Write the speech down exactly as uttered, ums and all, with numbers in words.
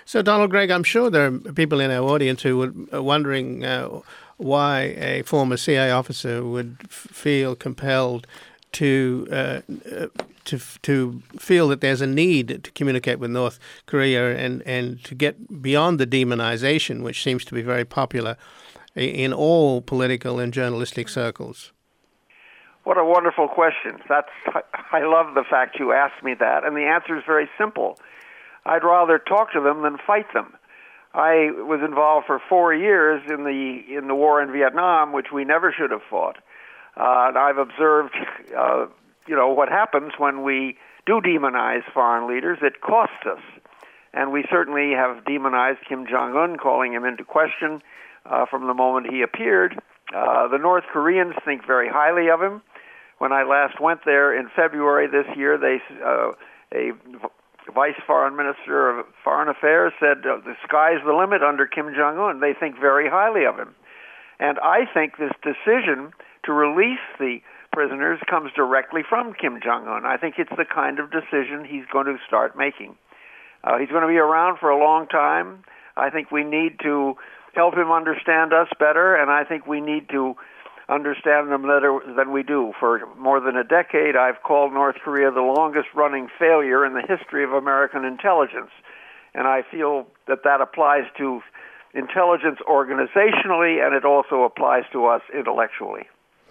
So, Donald Gregg, I'm sure there are people in our audience who are wondering uh, why a former C I A officer would f- feel compelled to uh, to to feel that there's a need to communicate with North Korea and, and to get beyond the demonization, which seems to be very popular in all political and journalistic circles. What a wonderful question. That's I love the fact you asked me that, and the answer is very simple. I'd rather talk to them than fight them. I was involved for four years in the in the war in Vietnam, which we never should have fought. Uh, and I've observed, uh, you know, what happens when we do demonize foreign leaders. It costs us. And we certainly have demonized Kim Jong-un, calling him into question uh, from the moment he appeared. Uh, the North Koreans think very highly of him. When I last went there in February this year, they uh, a Vice Foreign Minister of Foreign Affairs said uh, the sky's the limit under Kim Jong-un. They think very highly of him. And I think this decision to release the prisoners comes directly from Kim Jong-un. I think it's the kind of decision he's going to start making. Uh, he's going to be around for a long time. I think we need to help him understand us better, and I think we need to understand them better than we do. For more than a decade, I've called North Korea the longest-running failure in the history of American intelligence, and I feel that that applies to intelligence organizationally, and it also applies to us intellectually.